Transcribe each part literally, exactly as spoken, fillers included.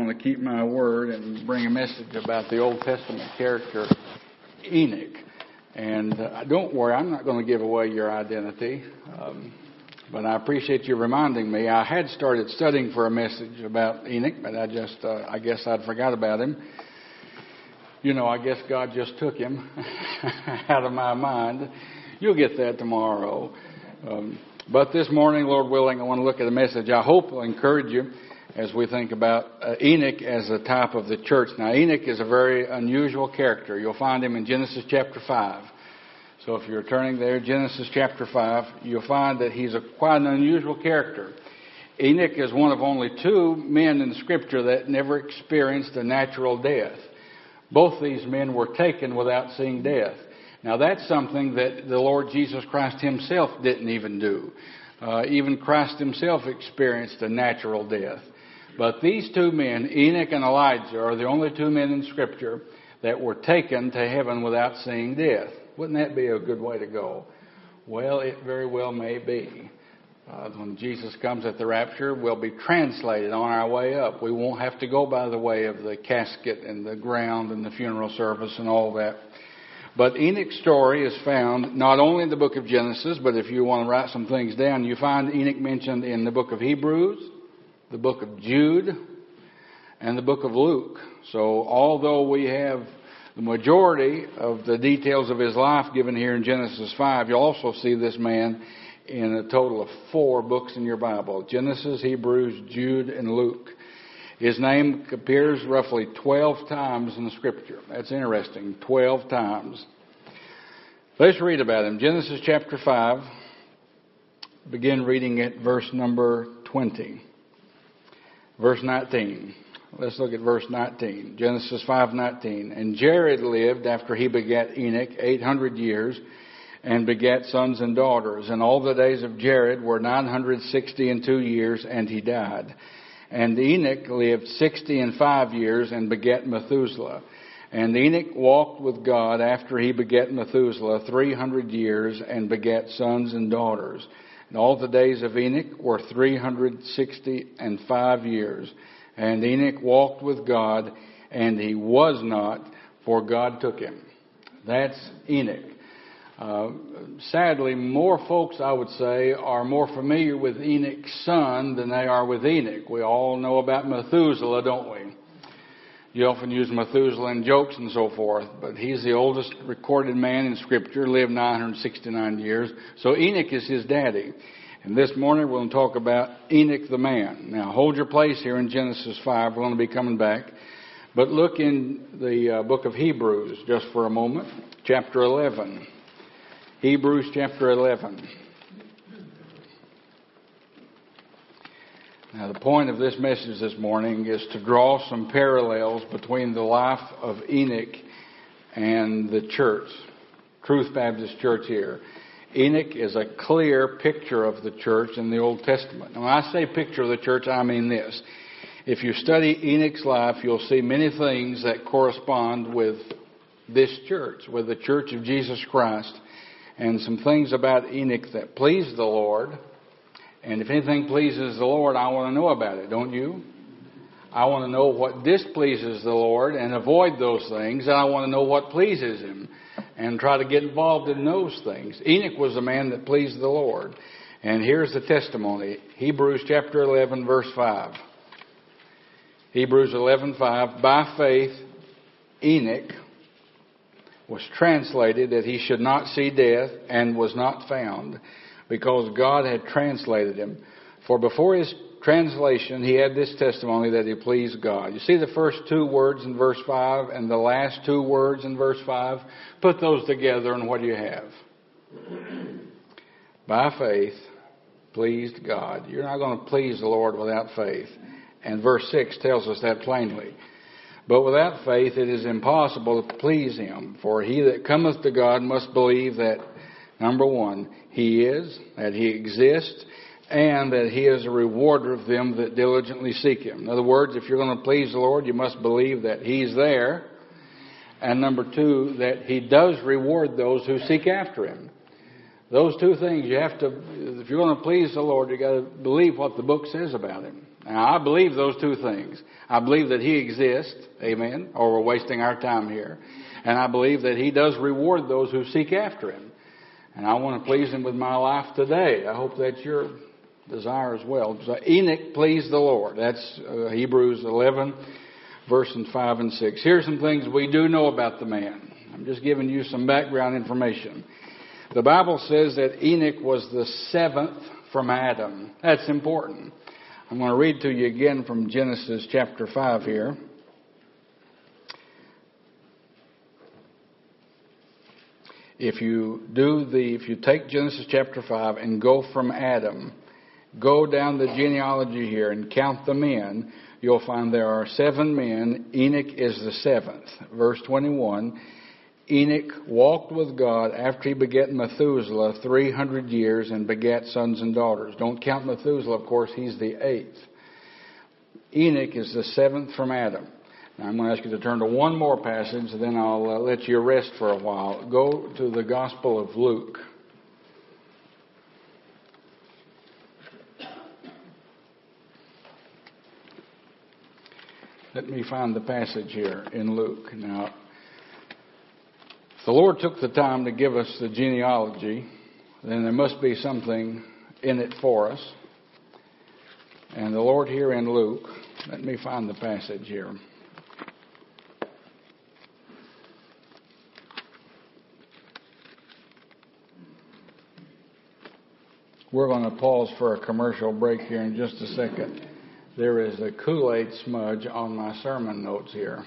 going to keep my word and bring a message about the Old Testament character Enoch. And uh, don't worry, I'm not going to give away your identity, um, but I appreciate you reminding me. I had started studying for a message about Enoch, but I just, uh, I guess I'd forgot about him. You know, I guess God just took him out of my mind. You'll get that tomorrow. Um, but this morning, Lord willing, I want to look at a message I hope will encourage you as we think about uh, Enoch as a type of the church. Now, Enoch is a very unusual character. You'll find him in Genesis chapter five. So if you're turning there, Genesis chapter five, you'll find that he's a quite an unusual character. Enoch is one of only two men in Scripture that never experienced a natural death. Both these men were taken without seeing death. Now, that's something that the Lord Jesus Christ himself didn't even do. Uh, even Christ himself experienced a natural death. But these two men, Enoch and Elijah, are the only two men in Scripture that were taken to heaven without seeing death. Wouldn't that be a good way to go? Well, it very well may be. Uh, when Jesus comes at the rapture, we'll be translated on our way up. We won't have to go by the way of the casket and the ground and the funeral service and all that. But Enoch's story is found not only in the book of Genesis, but if you want to write some things down, you find Enoch mentioned in the book of Hebrews, the book of Jude, and the book of Luke. So although we have the majority of the details of his life given here in Genesis five, you'll also see this man in a total of four books in your Bible: Genesis, Hebrews, Jude, and Luke. His name appears roughly twelve times in the Scripture. That's interesting, twelve times. Let's read about him. Genesis chapter five, begin reading at verse number twenty. Verse nineteen. Let's look at verse nineteen. Genesis five nineteen. And Jared lived after he begat Enoch eight hundred years, and begat sons and daughters. And all the days of Jared were nine hundred sixty and two years, and he died. And Enoch lived sixty and five years, and begat Methuselah. And Enoch walked with God after he begat Methuselah three hundred years, and begat sons and daughters. And all the days of Enoch were three hundred sixty and five years. And Enoch walked with God, and he was not, for God took him. That's Enoch. Uh, sadly, more folks, I would say, are more familiar with Enoch's son than they are with Enoch. We all know about Methuselah, don't we? You often use Methuselah in jokes and so forth, but he's the oldest recorded man in Scripture, lived nine hundred sixty-nine years. So Enoch is his daddy. And this morning we're going to talk about Enoch the man. Now, hold your place here in Genesis five. We're going to be coming back. But look in the uh, book of Hebrews just for a moment, chapter eleven. Hebrews chapter eleven. Now, the point of this message this morning is to draw some parallels between the life of Enoch and the church, Truth Baptist Church here. Enoch is a clear picture of the church in the Old Testament. Now, when I say picture of the church, I mean this. If you study Enoch's life, you'll see many things that correspond with this church, with the Church of Jesus Christ. And some things about Enoch that please the Lord. And if anything pleases the Lord, I want to know about it, don't you? I want to know what displeases the Lord and avoid those things. And I want to know what pleases Him and try to get involved in those things. Enoch was a man that pleased the Lord. And here's the testimony. Hebrews chapter eleven, verse five. Hebrews eleven five. By faith, Enoch was translated that he should not see death, and was not found, because God had translated him. For before his translation, he had this testimony that he pleased God. You see the first two words in verse five and the last two words in verse five? Put those together and what do you have? By faith, pleased God. You're not going to please the Lord without faith. And verse six tells us that plainly. But without faith it is impossible to please Him. For he that cometh to God must believe that, number one, He is, that He exists, and that He is a rewarder of them that diligently seek Him. In other words, if you're going to please the Lord, you must believe that He's there. And number two, that He does reward those who seek after Him. Those two things you have to, if you're going to please the Lord, you got to believe what the book says about Him. Now, I believe those two things. I believe that He exists, amen, or we're wasting our time here. And I believe that He does reward those who seek after Him. And I want to please Him with my life today. I hope that's your desire as well. So Enoch pleased the Lord. That's uh, Hebrews eleven, verses five and six. Here's some things we do know about the man. I'm just giving you some background information. The Bible says that Enoch was the seventh from Adam. That's important. I'm going to read to you again from Genesis chapter five here. If you do the, if you take Genesis chapter five and go from Adam, go down the genealogy here and count the men, you'll find there are seven men. Enoch is the seventh. Verse twenty-one, Enoch walked with God after he begat Methuselah three hundred years and begat sons and daughters. Don't count Methuselah, of course, he's the eighth. Enoch is the seventh from Adam. Now, I'm going to ask you to turn to one more passage, then I'll uh, let you rest for a while. Go to the Gospel of Luke. Let me find the passage here in Luke. Now, if the Lord took the time to give us the genealogy, then there must be something in it for us. And the Lord here in Luke, let me find the passage here. We're going to pause for a commercial break here in just a second. There is a Kool-Aid smudge on my sermon notes here.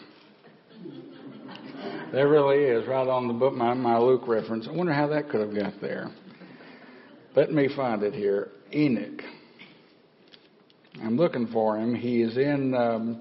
There really is, right on the book, my, my Luke reference. I wonder how that could have got there. Let me find it here. Enoch. I'm looking for him. He is in, um,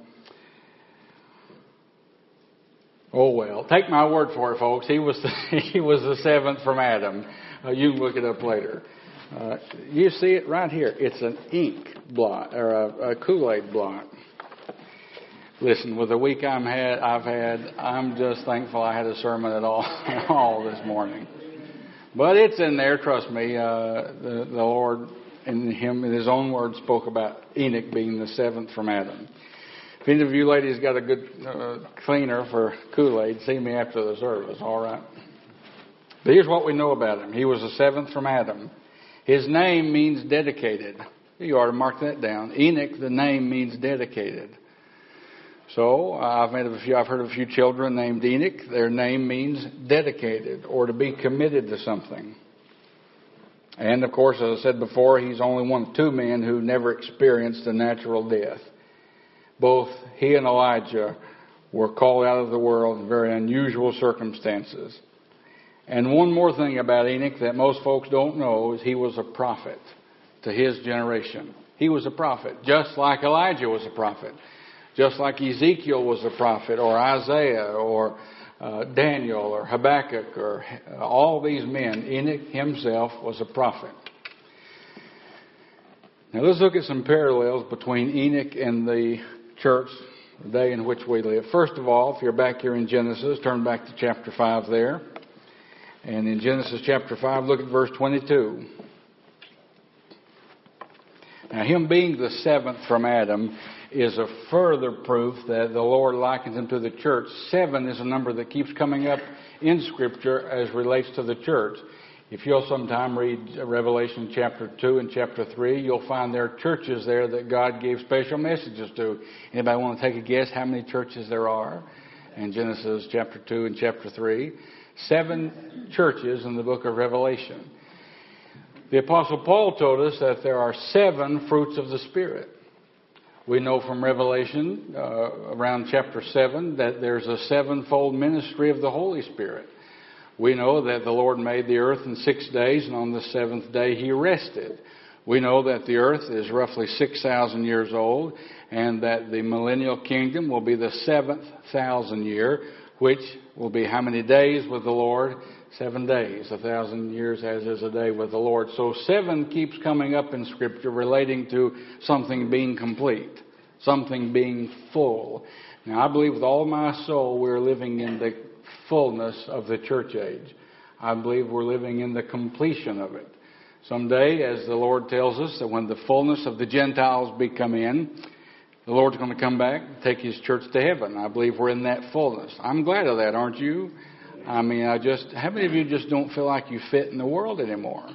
oh well, take my word for it, folks. He was the, he was the seventh from Adam. Uh, you can look it up later. Uh, you see it right here. It's an ink blot, or a, a Kool-Aid blot. Listen, with the week I'm had, I've had, I'm just thankful I had a sermon at all, at all this morning. But it's in there, trust me. Uh, the, the Lord, in Him, in His own words, spoke about Enoch being the seventh from Adam. If any of you ladies got a good uh, cleaner for Kool-Aid, see me after the service, all right? But here's what we know about him. He was the seventh from Adam. His name means dedicated. You ought to mark that down. Enoch, the name means dedicated. So I've met a few. I've heard of a few children named Enoch. Their name means dedicated or to be committed to something. And of course, as I said before, he's only one of two men who never experienced a natural death. Both he and Elijah were called out of the world in very unusual circumstances. And one more thing about Enoch that most folks don't know is he was a prophet to his generation. He was a prophet, just like Elijah was a prophet, just like Ezekiel was a prophet, or Isaiah, or uh, Daniel, or Habakkuk, or uh, all these men. Enoch himself was a prophet. Now let's look at some parallels between Enoch and the church, the day in which we live. First of all, if you're back here in Genesis, turn back to chapter five there. And in Genesis chapter five, look at verse twenty-two. Now, him being the seventh from Adam is a further proof that the Lord likens him to the church. Seven is a number that keeps coming up in Scripture as relates to the church. If you'll sometime read Revelation chapter two and chapter three, you'll find there are churches there that God gave special messages to. Anybody want to take a guess how many churches there are in Genesis chapter two and chapter three? Seven churches in the book of Revelation. The Apostle Paul told us that there are seven fruits of the Spirit. We know from Revelation uh, around chapter seven that there's a sevenfold ministry of the Holy Spirit. We know that the Lord made the earth in six days, and on the seventh day He rested. We know that the earth is roughly six thousand years old, and that the millennial kingdom will be the seventh thousand year, which will be how many days with the Lord? Seven days. A thousand years as is a day with the Lord. So seven keeps coming up in Scripture relating to something being complete, something being full. Now, I believe with all my soul we're living in the fullness of the church age. I believe we're living in the completion of it. Someday, as the Lord tells us, that when the fullness of the Gentiles be come in, the Lord's going to come back and take His church to heaven. I believe we're in that fullness. I'm glad of that, aren't you? I mean, I just, how many of you just don't feel like you fit in the world anymore?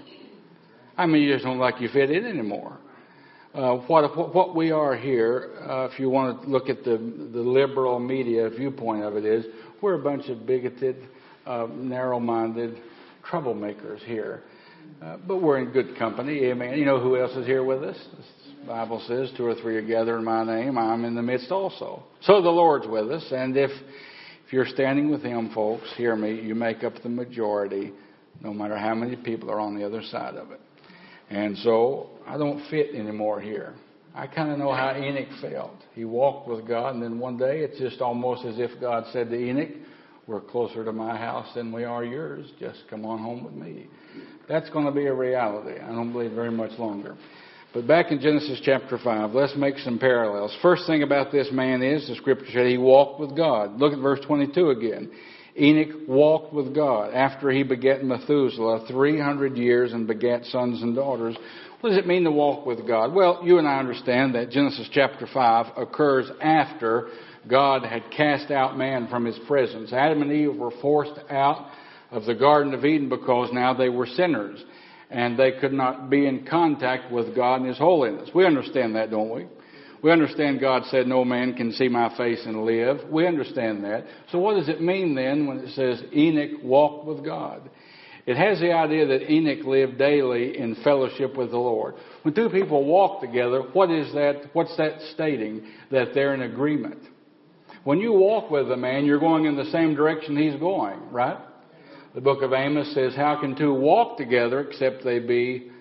I mean, you just don't like you fit in anymore. Uh, what, what what we are here, uh, if you want to look at the the liberal media viewpoint of it, is we're a bunch of bigoted, uh, narrow-minded troublemakers here. Uh, but we're in good company, amen. You know who else is here with us? The Bible says, two or three are gathered in my name, I'm in the midst also. So the Lord's with us, and if if you're standing with Him, folks, hear me, you make up the majority, no matter how many people are on the other side of it. And so I don't fit anymore here. I kind of know how Enoch felt. He walked with God, and then one day it's just almost as if God said to Enoch, we're closer to my house than we are yours. Just come on home with me. That's going to be a reality. I don't believe very much longer. But back in Genesis chapter five, let's make some parallels. First thing about this man is, the Scripture said he walked with God. Look at verse twenty-two again. Enoch walked with God after he begat Methuselah three hundred years and begat sons and daughters. What does it mean to walk with God? Well, you and I understand that Genesis chapter five occurs after God had cast out man from His presence. Adam and Eve were forced out of the Garden of Eden because now they were sinners and they could not be in contact with God and His holiness. We understand that, don't we? We understand God said no man can see my face and live. We understand that. So what does it mean then when it says Enoch walked with God? It has the idea that Enoch lived daily in fellowship with the Lord. When two people walk together, what is that? What's that stating? That they're in agreement. When you walk with a man, you're going in the same direction he's going, right? The book of Amos says, how can two walk together except they be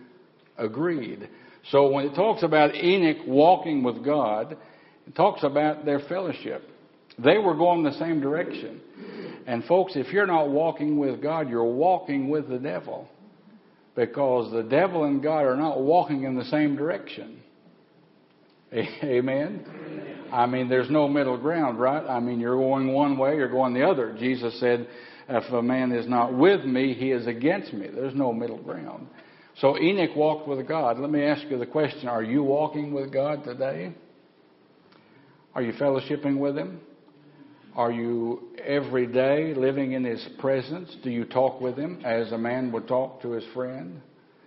agreed? So when it talks about Enoch walking with God, it talks about their fellowship. They were going the same direction. And folks, if you're not walking with God, you're walking with the devil. Because the devil and God are not walking in the same direction. Amen? I mean, there's no middle ground, right? I mean, you're going one way, you're going the other. Jesus said, if a man is not with me, he is against me. There's no middle ground. So Enoch walked with God. Let me ask you the question, are you walking with God today? Are you fellowshipping with Him? Are you every day living in His presence? Do you talk with Him as a man would talk to his friend?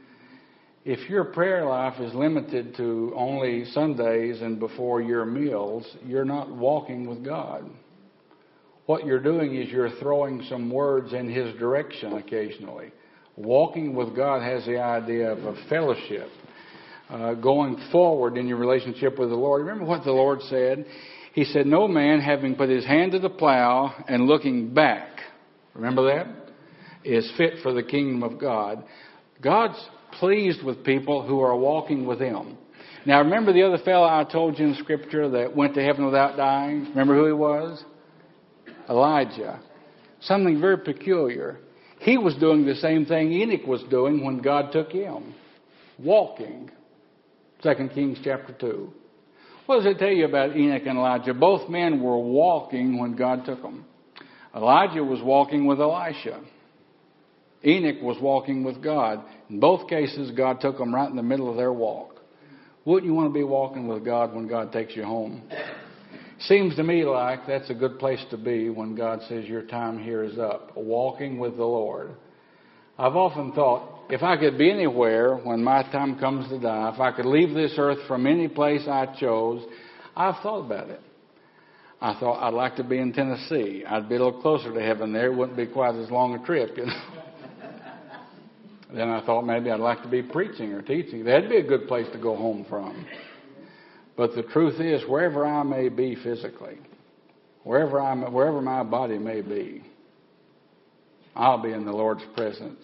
If your prayer life is limited to only Sundays and before your meals, you're not walking with God. What you're doing is you're throwing some words in His direction occasionally. Walking with God has the idea of a fellowship, uh, going forward in your relationship with the Lord. Remember what the Lord said? He said, no man having put his hand to the plow and looking back, remember that, is fit for the kingdom of God. God's pleased with people who are walking with Him. Now remember the other fellow I told you in Scripture that went to heaven without dying? Remember who he was? Elijah. Something very peculiar. He was doing the same thing Enoch was doing when God took him. Walking. Second Kings chapter two. What does it tell you about Enoch and Elijah? Both men were walking when God took them. Elijah was walking with Elisha. Enoch was walking with God. In both cases, God took them right in the middle of their walk. Wouldn't you want to be walking with God when God takes you home? Seems to me like that's a good place to be when God says your time here is up. Walking with the Lord. I've often thought, if I could be anywhere when my time comes to die, if I could leave this earth from any place I chose, I've thought about it. I thought I'd like to be in Tennessee. I'd be a little closer to heaven there. It wouldn't be quite as long a trip, you know. Then I thought maybe I'd like to be preaching or teaching. That'd be a good place to go home from. But the truth is, wherever I may be physically, wherever I wherever my body may be, I'll be in the Lord's presence.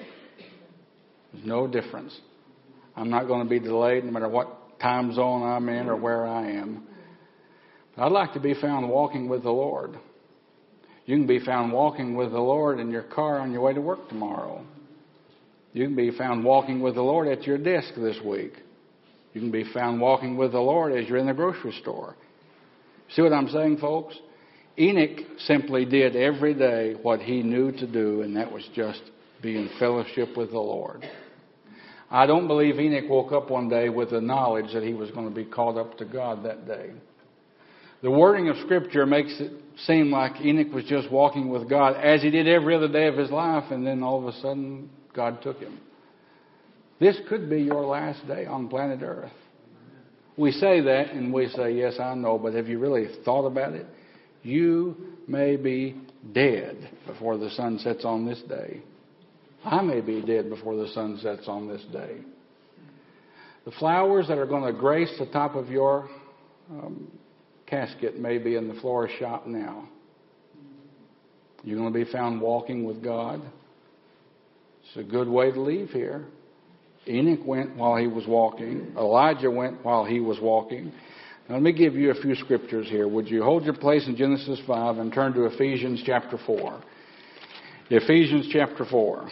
There's no difference. I'm not going to be delayed no matter what time zone I'm in or where I am. But I'd like to be found walking with the Lord. You can be found walking with the Lord in your car on your way to work tomorrow. You can be found walking with the Lord at your desk this week. You can be found walking with the Lord as you're in the grocery store. See what I'm saying, folks? Enoch simply did every day what he knew to do, and that was just be in fellowship with the Lord. I don't believe Enoch woke up one day with the knowledge that he was going to be called up to God that day. The wording of Scripture makes it seem like Enoch was just walking with God as he did every other day of his life, and then all of a sudden God took him. This could be your last day on planet Earth. We say that and we say, yes, I know, but have you really thought about it? You may be dead before the sun sets on this day. I may be dead before the sun sets on this day. The flowers that are going to grace the top of your um, casket may be in the florist shop now. You're going to be found walking with God. It's a good way to leave here. Enoch went while he was walking. Elijah went while he was walking. Now, let me give you a few scriptures here. Would you hold your place in Genesis five and turn to Ephesians chapter four? Ephesians chapter four.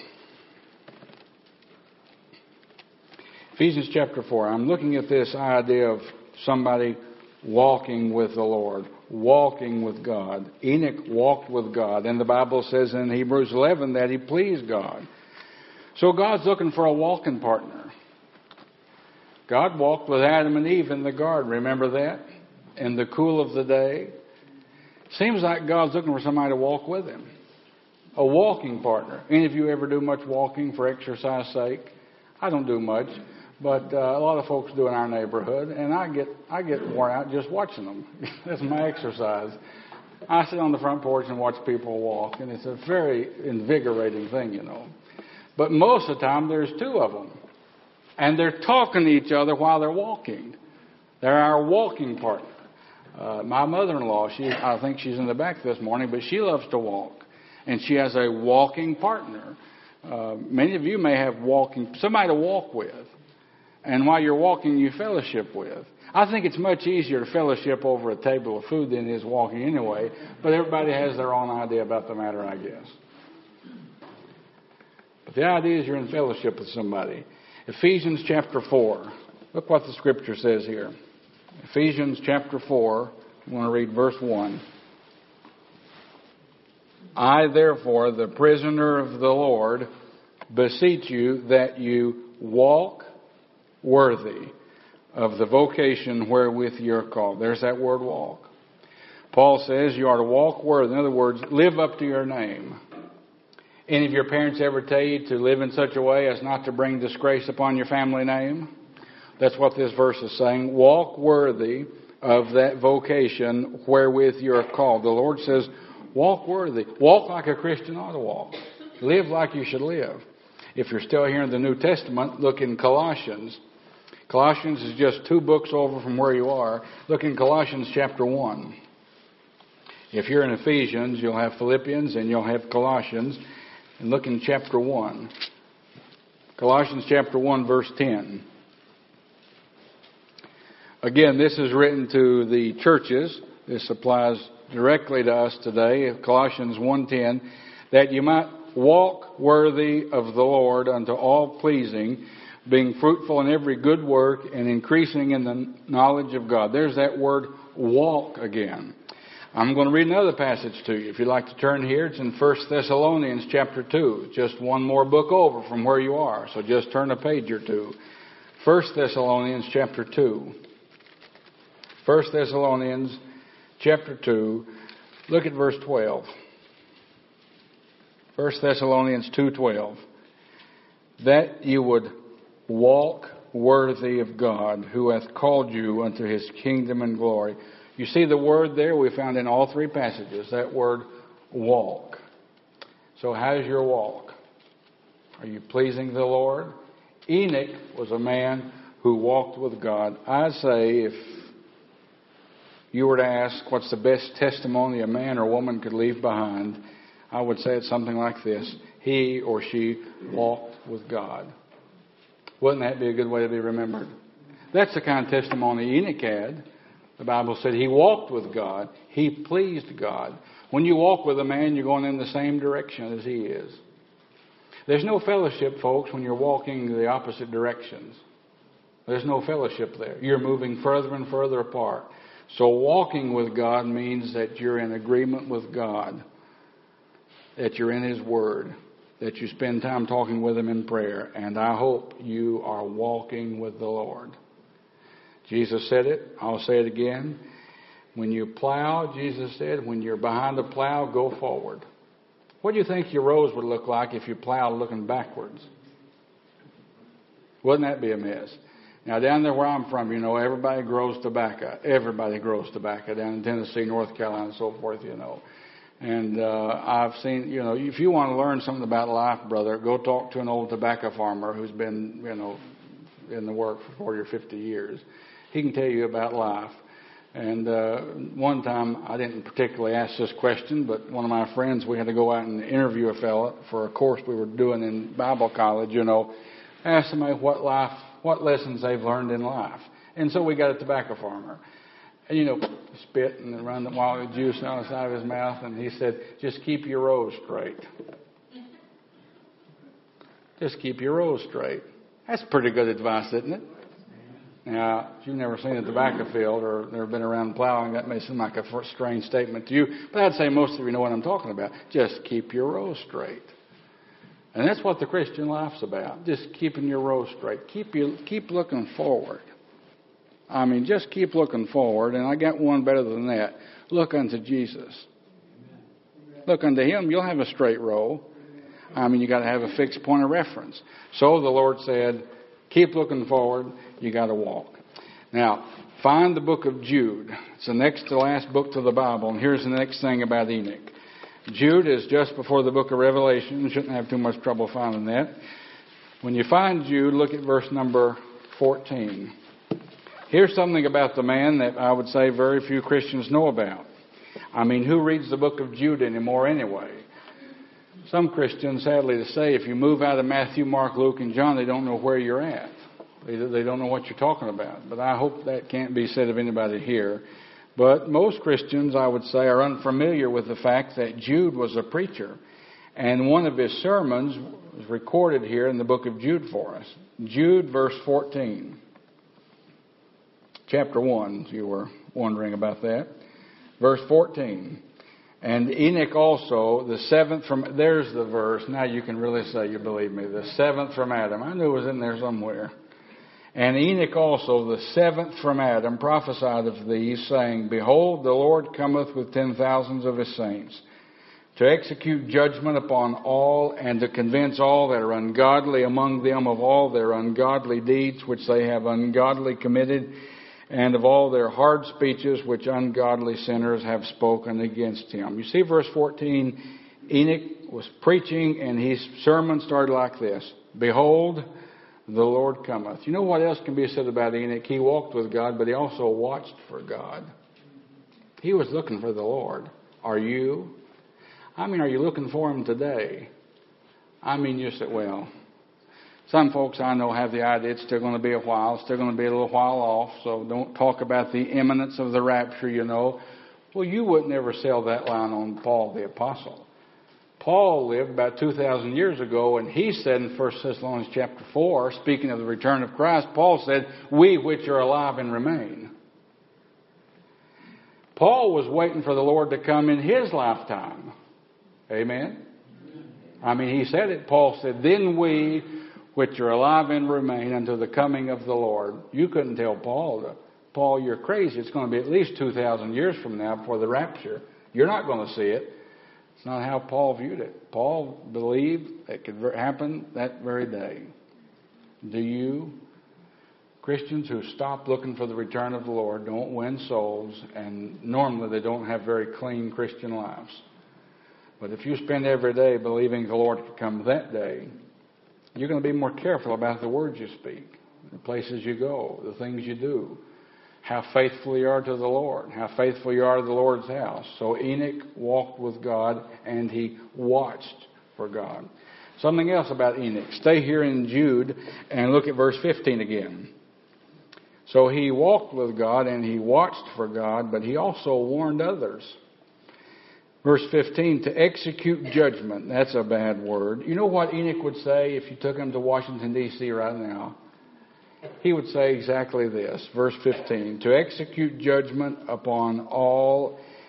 Ephesians chapter four. I'm looking at this idea of somebody walking with the Lord, walking with God. Enoch walked with God. And the Bible says in Hebrews eleven that he pleased God. So God's looking for a walking partner. God walked with Adam and Eve in the garden. Remember that? In the cool of the day. Seems like God's looking for somebody to walk with him. A walking partner. Any of you ever do much walking for exercise sake? I don't do much. But uh, a lot of folks do in our neighborhood, and I get I get worn out just watching them. That's my exercise. I sit on the front porch and watch people walk, and it's a very invigorating thing, you know. But most of the time, there's two of them, and they're talking to each other while they're walking. They're our walking partner. Uh, my mother-in-law, she I think she's in the back this morning, but she loves to walk, and she has a walking partner. Uh, many of you may have walking somebody to walk with. And while you're walking, you fellowship with. I think it's much easier to fellowship over a table of food than it is walking anyway. But everybody has their own idea about the matter, I guess. But the idea is you're in fellowship with somebody. Ephesians chapter four. Look what the Scripture says here. Ephesians chapter four. I want to read verse one. I, therefore, the prisoner of the Lord, beseech you that you walk worthy of the vocation wherewith you're called. There's that word walk. Paul says you are to walk worthy. In other words, live up to your name. Any of your parents ever tell you to live in such a way as not to bring disgrace upon your family name? That's what this verse is saying. Walk worthy of that vocation wherewith you're called. The Lord says, walk worthy. Walk like a Christian ought to walk. Live like you should live. If you're still here in the New Testament, look in Colossians. Colossians is just two books over from where you are. Look in Colossians chapter one. If you're in Ephesians, you'll have Philippians and you'll have Colossians. And look in chapter one. Colossians chapter one, verse ten. Again, this is written to the churches. This applies directly to us today. Colossians one ten. That you might walk worthy of the Lord unto all pleasing, being fruitful in every good work and increasing in the knowledge of God. There's that word walk again. I'm going to read another passage to you. If you'd like to turn here, it's in First Thessalonians chapter two. Just one more book over from where you are. So just turn a page or two. First Thessalonians chapter two. First Thessalonians chapter two. Look at verse twelve. First Thessalonians two twelve. That you would walk worthy of God, who hath called you unto his kingdom and glory. You see the word there we found in all three passages, that word walk. So how's your walk? Are you pleasing the Lord? Enoch was a man who walked with God. I say if you were to ask what's the best testimony a man or woman could leave behind, I would say it's something like this. He or she walked with God. Wouldn't that be a good way to be remembered? That's the kind of testimony Enoch had. The Bible said he walked with God. He pleased God. When you walk with a man, you're going in the same direction as he is. There's no fellowship, folks, when you're walking the opposite directions. There's no fellowship there. You're moving further and further apart. So walking with God means that you're in agreement with God, that you're in his word. that you spend time talking with Him in prayer. And I hope you are walking with the Lord. Jesus said it. I'll say it again. When you plow, Jesus said, when you're behind the plow, go forward. What do you think your rows would look like if you plowed looking backwards? Wouldn't that be a mess? Now, down there where I'm from, you know, everybody grows tobacco. Everybody grows tobacco down in Tennessee, North Carolina, and so forth, you know. And uh, I've seen, you know, if you want to learn something about life, brother, go talk to an old tobacco farmer who's been, you know, in the work for forty or fifty years. He can tell you about life. And uh, one time, I didn't particularly ask this question, but one of my friends, we had to go out and interview a fellow for a course we were doing in Bible college, you know. Asked somebody what life, what lessons they've learned in life. And so we got a tobacco farmer. And, you know, spit and run the wild juice on the side of his mouth. And he said, just keep your rows straight. Just keep your rows straight. That's pretty good advice, isn't it? Now, if you've never seen a tobacco field or never been around plowing, that may seem like a strange statement to you. But I'd say most of you know what I'm talking about. Just keep your rows straight. And that's what the Christian life's about. Just keeping your rows straight. Keep you keep looking forward. I mean, just keep looking forward. And I got one better than that. Look unto Jesus. Look unto Him. You'll have a straight row. I mean, you got to have a fixed point of reference. So the Lord said, keep looking forward. You got to walk. Now, find the book of Jude. It's the next to last book to the Bible. And here's the next thing about Enoch. Jude is just before the book of Revelation. You shouldn't have too much trouble finding that. When you find Jude, look at verse number fourteen. Here's something about the man that I would say very few Christians know about. I mean, who reads the book of Jude anymore anyway? Some Christians, sadly to say, if you move out of Matthew, Mark, Luke, and John, they don't know where you're at. They, they don't know what you're talking about. But I hope that can't be said of anybody here. But most Christians, I would say, are unfamiliar with the fact that Jude was a preacher. And one of his sermons was recorded here in the book of Jude for us. Jude, verse fourteen. Chapter one, if you were wondering about that. Verse fourteen. And Enoch also, the seventh from... There's the verse. Now you can really say you believe me. The seventh from Adam. I knew it was in there somewhere. And Enoch also, the seventh from Adam, prophesied of these, saying, Behold, the Lord cometh with ten thousands of His saints, to execute judgment upon all, and to convince all that are ungodly among them of all their ungodly deeds which they have ungodly committed, and of all their hard speeches which ungodly sinners have spoken against Him. You see verse fourteen, Enoch was preaching, and his sermon started like this. Behold, the Lord cometh. You know what else can be said about Enoch? He walked with God, but he also watched for God. He was looking for the Lord. Are you? I mean, are you looking for Him today? I mean, you said, well, some folks I know have the idea it's still going to be a while, it's still going to be a little while off, so don't talk about the imminence of the rapture, you know. Well, you wouldn't ever sell that line on Paul the Apostle. Paul lived about two thousand years ago, and he said in First Thessalonians chapter four, speaking of the return of Christ, Paul said, we which are alive and remain. Paul was waiting for the Lord to come in his lifetime. Amen? I mean, he said it. Paul said, then we which are alive and remain until the coming of the Lord. You couldn't tell Paul, Paul, you're crazy. It's going to be at least two thousand years from now before the rapture. You're not going to see it. It's not how Paul viewed it. Paul believed it could happen that very day. Do you? Christians who stop looking for the return of the Lord don't win souls, and normally they don't have very clean Christian lives. But if you spend every day believing the Lord could come that day, you're going to be more careful about the words you speak, the places you go, the things you do, how faithful you are to the Lord, how faithful you are to the Lord's house. So Enoch walked with God, and he watched for God. Something else about Enoch. Stay here in Jude and look at verse fifteen again. So he walked with God and he watched for God, but he also warned others. Verse fifteen, to execute judgment. That's a bad word. You know what Enoch would say if you took him to Washington, D C right now? He would say exactly this. Verse fifteen, to execute judgment upon all, and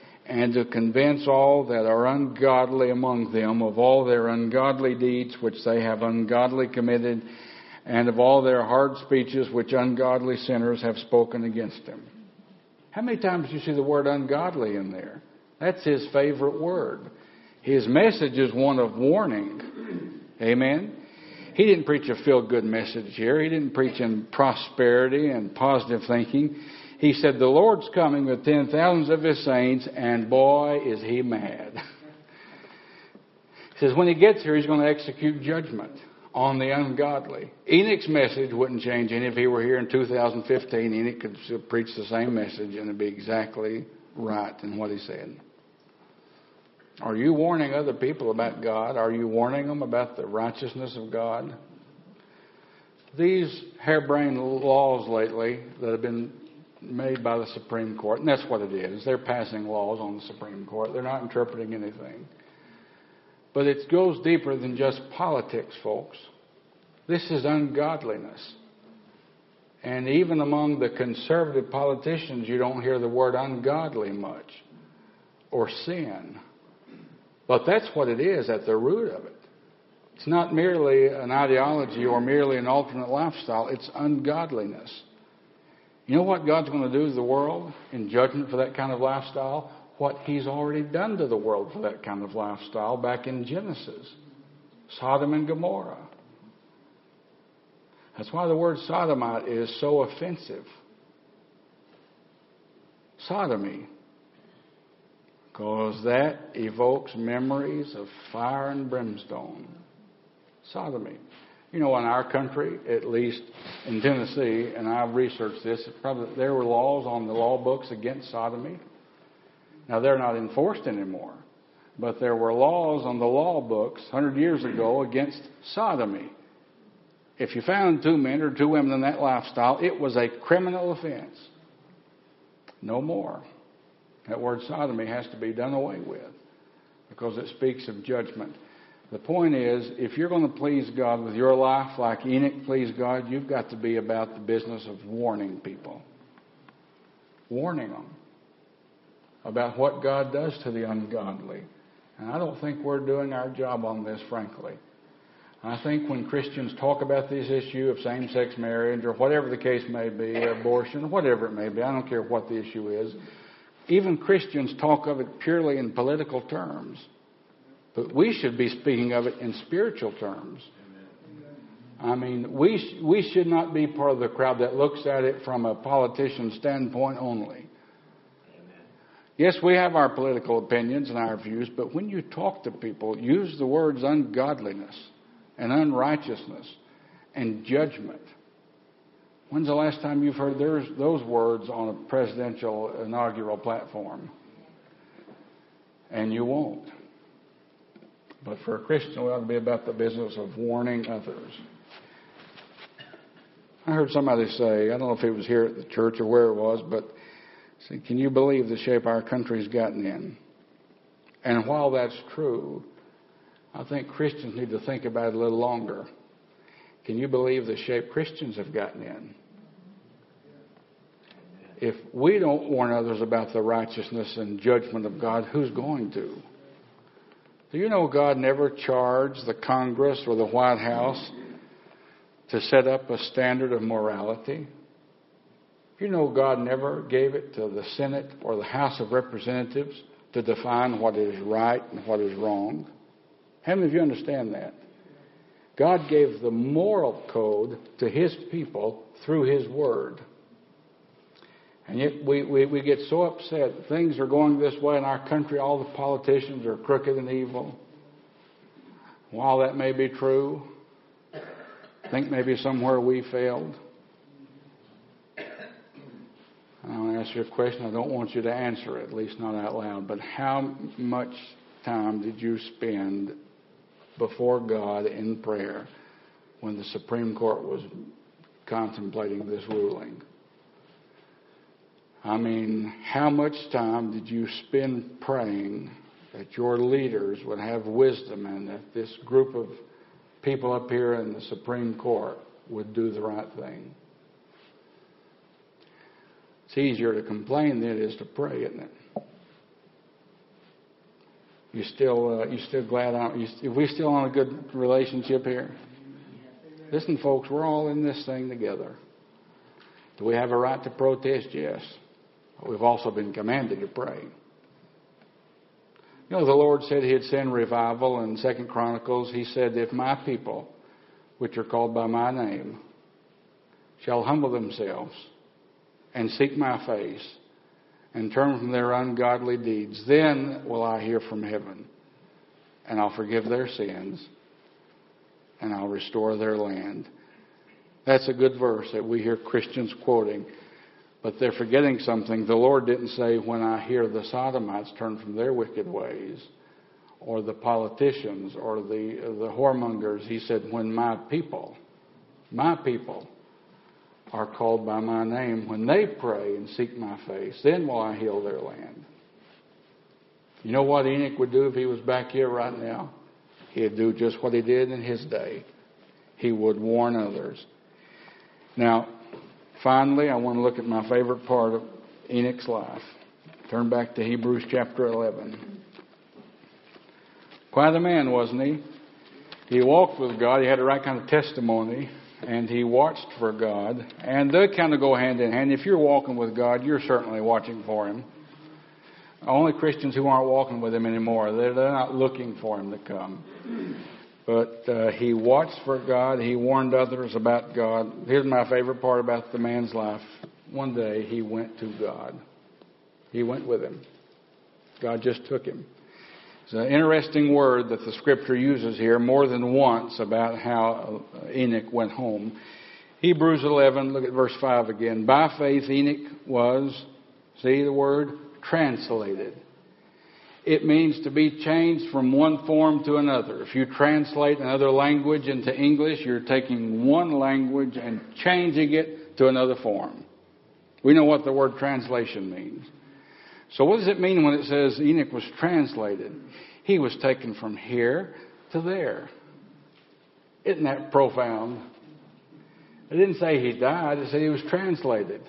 and to convince all that are ungodly among them of all their ungodly deeds which they have ungodly committed, and of all their hard speeches which ungodly sinners have spoken against him. How many times do you see the word ungodly in there? That's his favorite word. His message is one of warning. Amen? He didn't preach a feel-good message here. He didn't preach in prosperity and positive thinking. He said, the Lord's coming with ten thousands of his saints, and boy, is he mad. He says, when he gets here, he's going to execute judgment on the ungodly. Enoch's message wouldn't change any if he were here in two thousand fifteen. Enoch could still preach the same message, and it'd be exactly right in what he said. Are you warning other people about God? Are you warning them about the righteousness of God? These harebrained laws lately that have been made by the Supreme Court, and that's what it is. They're passing laws on the Supreme Court. They're not interpreting anything. But it goes deeper than just politics, folks. This is ungodliness. And even among the conservative politicians, you don't hear the word ungodly much, or sin. But that's what it is at the root of it. It's not merely an ideology or merely an alternate lifestyle. It's ungodliness. You know what God's going to do to the world in judgment for that kind of lifestyle? What he's already done to the world for that kind of lifestyle back in Genesis. Sodom and Gomorrah. That's why the word sodomite is so offensive. Sodomy. Because that evokes memories of fire and brimstone. Sodomy. You know, in our country, at least in Tennessee, and I've researched this, probably there were laws on the law books against sodomy. Now, they're not enforced anymore. But there were laws on the law books one hundred years ago against sodomy. If you found two men or two women in that lifestyle, it was a criminal offense. No more. That word sodomy has to be done away with because it speaks of judgment. The point is, if you're going to please God with your life like Enoch pleased God, you've got to be about the business of warning people. Warning them about what God does to the ungodly. And I don't think we're doing our job on this, frankly. I think when Christians talk about this issue of same-sex marriage or whatever the case may be, abortion, whatever it may be, I don't care what the issue is, even Christians talk of it purely in political terms. But we should be speaking of it in spiritual terms. I mean, we sh- we should not be part of the crowd that looks at it from a politician's standpoint only. Yes, we have our political opinions and our views, but when you talk to people, use the words ungodliness and unrighteousness and judgment. When's the last time you've heard those words on a presidential inaugural platform? And you won't. But for a Christian, we ought to be about the business of warning others. I heard somebody say, I don't know if it was here at the church or where it was, but say, can you believe the shape our country's gotten in? And while that's true, I think Christians need to think about it a little longer. Can you believe the shape Christians have gotten in? If we don't warn others about the righteousness and judgment of God, who's going to? Do you know God never charged the Congress or the White House to set up a standard of morality? You know God never gave it to the Senate or the House of Representatives to define what is right and what is wrong. How many of you understand that? God gave the moral code to his people through his word. And yet we, we, we get so upset. Things are going this way in our country. All the politicians are crooked and evil. While that may be true, I think maybe somewhere we failed. I want to ask you a question. I don't want you to answer it, at least not out loud. But how much time did you spend before God in prayer when the Supreme Court was contemplating this ruling? I mean, how much time did you spend praying that your leaders would have wisdom and that this group of people up here in the Supreme Court would do the right thing? It's easier to complain than it is to pray, isn't it? You still, uh, you still glad? I'm, you, are we still on a good relationship here? Listen, folks, we're all in this thing together. Do we have a right to protest? Yes. But we've also been commanded to pray. You know, the Lord said He'd send revival in Second Chronicles. He said, if my people, which are called by my name, shall humble themselves and seek my face and turn from their ungodly deeds, then will I hear from heaven, and I'll forgive their sins, and I'll restore their land. That's a good verse that we hear Christians quoting. But they're forgetting something. The Lord didn't say, when I hear the Sodomites turn from their wicked ways, or the politicians, or the, the whoremongers. He said, when my people, my people are called by my name, when they pray and seek my face, then will I heal their land. You know what Enoch would do if he was back here right now? He'd do just what he did in his day. He would warn others. Now, finally, I want to look at my favorite part of Enoch's life. Turn back to Hebrews chapter eleven. Quite a man, wasn't he? He walked with God. He had the right kind of testimony. And he watched for God. And they kind of go hand in hand. If you're walking with God, you're certainly watching for Him. Only Christians who aren't walking with Him anymore, they're, they're not looking for Him to come. But uh, he watched for God. He warned others about God. Here's my favorite part about the man's life. One day he went to God. He went with Him. God just took him. It's an interesting word that the Scripture uses here more than once about how Enoch went home. Hebrews eleven, look at verse five again. By faith Enoch was, see the word, translated. It means to be changed from one form to another. If you translate another language into English, you're taking one language and changing it to another form. We know what the word translation means. So what does it mean when it says Enoch was translated? He was taken from here to there. Isn't that profound? It didn't say he died. It said he was translated.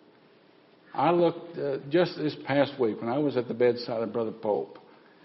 I looked uh, just this past week when I was at the bedside of Brother Pope.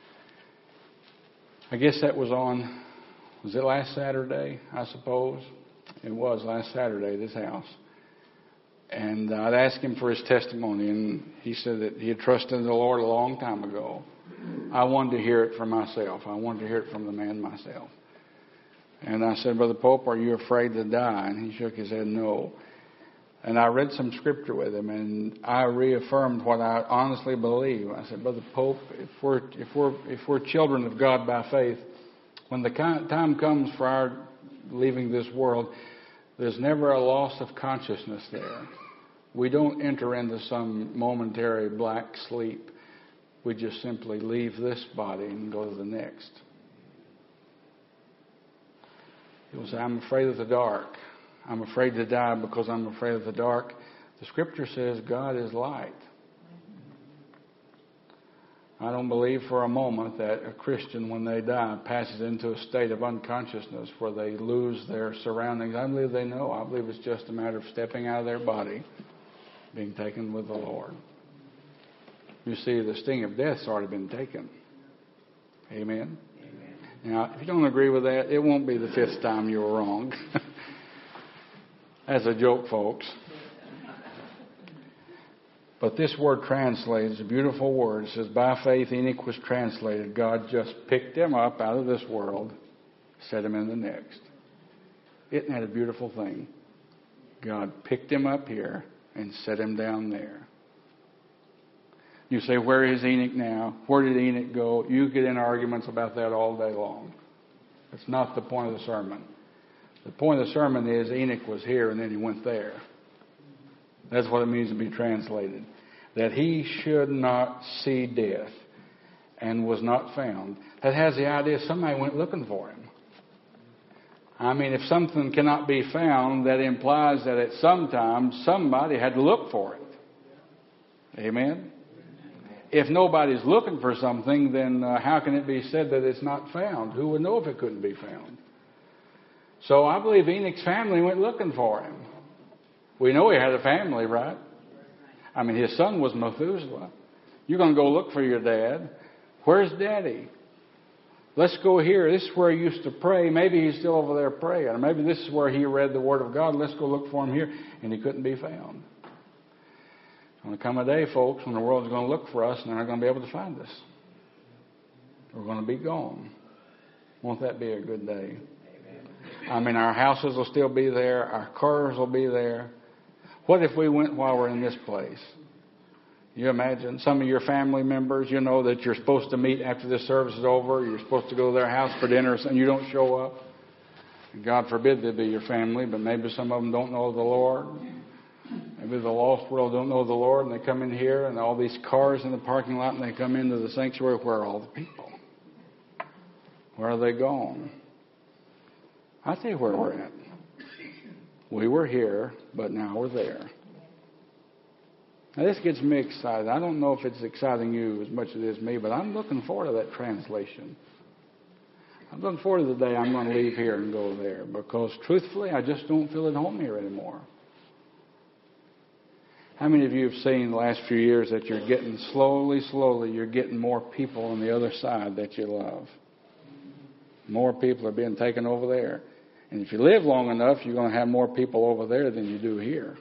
I guess that was on, was it last Saturday, I suppose? It was last Saturday at his house. And I'd asked him for his testimony, and he said that he had trusted in the Lord a long time ago. I wanted to hear it for myself. I wanted to hear it from the man myself. And I said, Brother Pope, are you afraid to die? And he shook his head, no. And I read some scripture with him, and I reaffirmed what I honestly believe. I said, Brother Pope, if we're if we're if we're children of God by faith, when the time comes for our leaving this world, there's never a loss of consciousness there. We don't enter into some momentary black sleep. We just simply leave this body and go to the next. He will say, I'm afraid of the dark. I'm afraid to die because I'm afraid of the dark. The Scripture says God is light. I don't believe for a moment that a Christian, when they die, passes into a state of unconsciousness where they lose their surroundings. I believe they know. I believe it's just a matter of stepping out of their body, being taken with the Lord. You see, the sting of death's already been taken. Amen? Amen. Now, if you don't agree with that, it won't be the fifth time you were wrong. That's a joke, folks. But this word translated is a beautiful word. It says, by faith Enoch was translated. God just picked him up out of this world, set him in the next. Isn't that a beautiful thing? God picked him up here and set him down there. You say, where is Enoch now? Where did Enoch go? You get in arguments about that all day long. That's not the point of the sermon. The point of the sermon is Enoch was here and then he went there. That's what it means to be translated. That he should not see death and was not found. That has the idea somebody went looking for him. I mean, if something cannot be found, that implies that at some time somebody had to look for it. Amen? If nobody's looking for something, then uh, how can it be said that it's not found? Who would know if it couldn't be found? So I believe Enoch's family went looking for him. We know he had a family, right? I mean, his son was Methuselah. You're going to go look for your dad. Where's Daddy? Let's go here. This is where he used to pray. Maybe he's still over there praying. Or maybe this is where he read the Word of God. Let's go look for him here. And he couldn't be found. There's going to come a day, folks, when the world's going to look for us and they're not going to be able to find us. We're going to be gone. Won't that be a good day? I mean, our houses will still be there. Our cars will be there. What if we went while we're in this place? You imagine some of your family members, you know, that you're supposed to meet after this service is over. You're supposed to go to their house for dinner and you don't show up. God forbid they be your family, but maybe some of them don't know the Lord. Maybe the lost world don't know the Lord, and they come in here and all these cars in the parking lot, and they come into the sanctuary. Where are all the people? Where are they gone? I'll tell you where we're at. We were here, but now we're there. Now, this gets me excited. I don't know if it's exciting you as much as it is me, but I'm looking forward to that translation. I'm looking forward to the day I'm going to leave here and go there, because truthfully, I just don't feel at home here anymore. How many of you have seen the last few years that you're getting slowly, slowly, you're getting more people on the other side that you love? More people are being taken over there. And if you live long enough, you're going to have more people over there than you do here.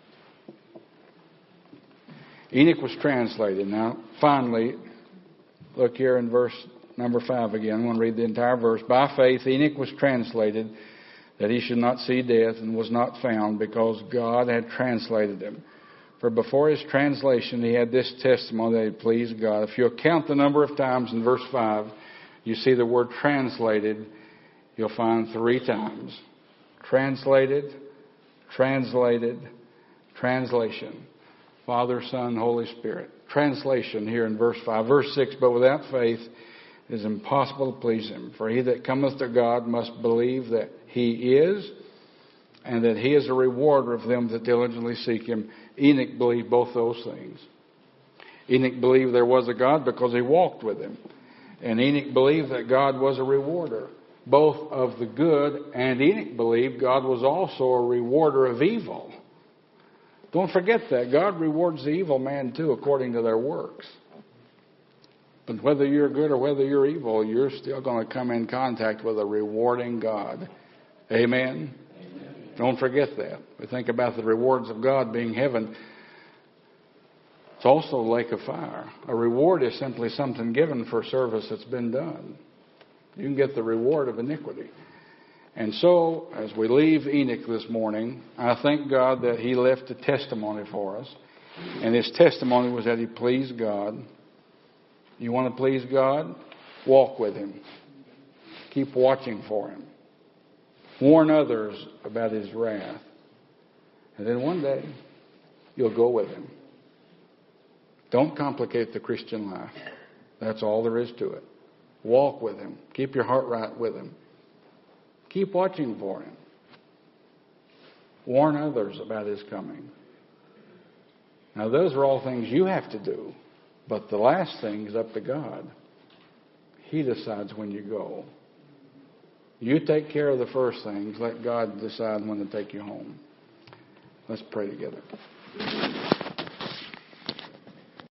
Enoch was translated. Now, finally, look here in verse number five again. I'm going to read the entire verse. By faith, Enoch was translated that he should not see death, and was not found, because God had translated him. For before his translation, he had this testimony that he pleased God. If you count the number of times in verse five, you see the word translated, you'll find three times. Translated, translated, translation. Father, Son, Holy Spirit. Translation here in verse five. Verse six, but without faith it is impossible to please him. For he that cometh to God must believe that he is, and that he is a rewarder of them that diligently seek him. Enoch believed both those things. Enoch believed there was a God because he walked with him. And Enoch believed that God was a rewarder, both of the good, and Enoch believed God was also a rewarder of evil. Don't forget that. God rewards the evil man too, according to their works. But whether you're good or whether you're evil, you're still going to come in contact with a rewarding God. Amen? Amen. Don't forget that. We think about the rewards of God being heaven. It's also a lake of fire. A reward is simply something given for service that's been done. You can get the reward of iniquity. And so, as we leave Enoch this morning, I thank God that he left a testimony for us. And his testimony was that he pleased God. You want to please God? Walk with him. Keep watching for him. Warn others about his wrath. And then one day, you'll go with him. Don't complicate the Christian life. That's all there is to it. Walk with him. Keep your heart right with him. Keep watching for him. Warn others about his coming. Now, those are all things you have to do. But the last thing is up to God. He decides when you go. You take care of the first things. Let God decide when to take you home. Let's pray together.